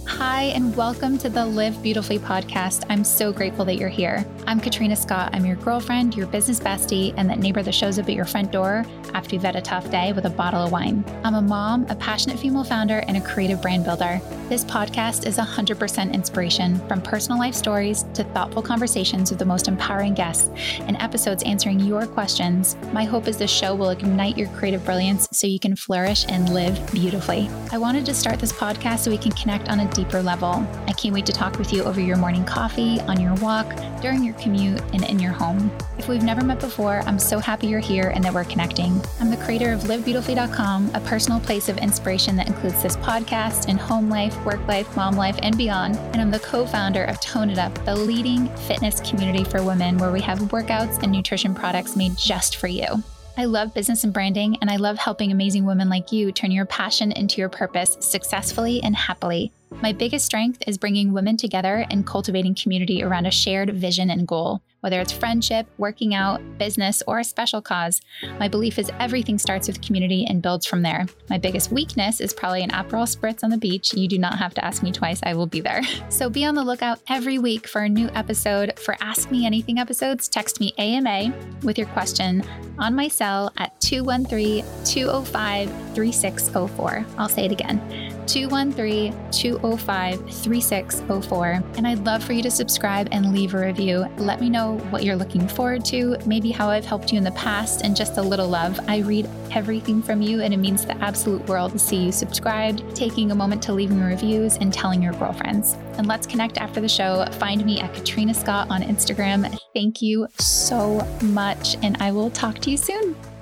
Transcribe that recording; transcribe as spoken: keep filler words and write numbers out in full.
Hi, and welcome to the Live Beautifully podcast. I'm so grateful that you're here. I'm Katrina Scott. I'm your girlfriend, your business bestie, and that neighbor that shows up at your front door after you've had a tough day with a bottle of wine. I'm a mom, a passionate female founder, and a creative brand builder. This podcast is one hundred percent inspiration, from personal life stories to thoughtful conversations with the most empowering guests and episodes answering your questions. My hope is this show will ignite your creative brilliance so you can flourish and live beautifully. I wanted to start this podcast so we can connect on a deeper level. I can't wait to talk with you over your morning coffee, on your walk, during your commute, and in your home. If we've never met before, I'm so happy you're here and that we're connecting. I'm the creator of live beautifully dot com, a personal place of inspiration that includes this podcast and home life, work life, mom life, and beyond. And I'm the co-founder of Tone It Up, the leading fitness community for women where we have workouts and nutrition products made just for you. I love business and branding, and I love helping amazing women like you turn your passion into your purpose successfully and happily. My biggest strength is bringing women together and cultivating community around a shared vision and goal. Whether it's friendship, working out, business, or a special cause, my belief is everything starts with community and builds from there. My biggest weakness is probably an Aperol spritz on the beach. You do not have to ask me twice. I will be there. So be on the lookout every week for a new episode. For Ask Me Anything episodes, text me A M A with your question on my cell at two one three, two oh five, three six oh four. I'll say it again, two one three, two oh five, three six oh four. And I'd love for you to subscribe and leave a review. Let me know what you're looking forward to, maybe how I've helped you in the past, and just a little love. I read everything from you, and it means the absolute world to see you subscribed, taking a moment to leaving reviews, and telling your girlfriends. And let's connect after the show. Find me at Katrina Scott on Instagram. Thank you so much, and I will talk to you soon.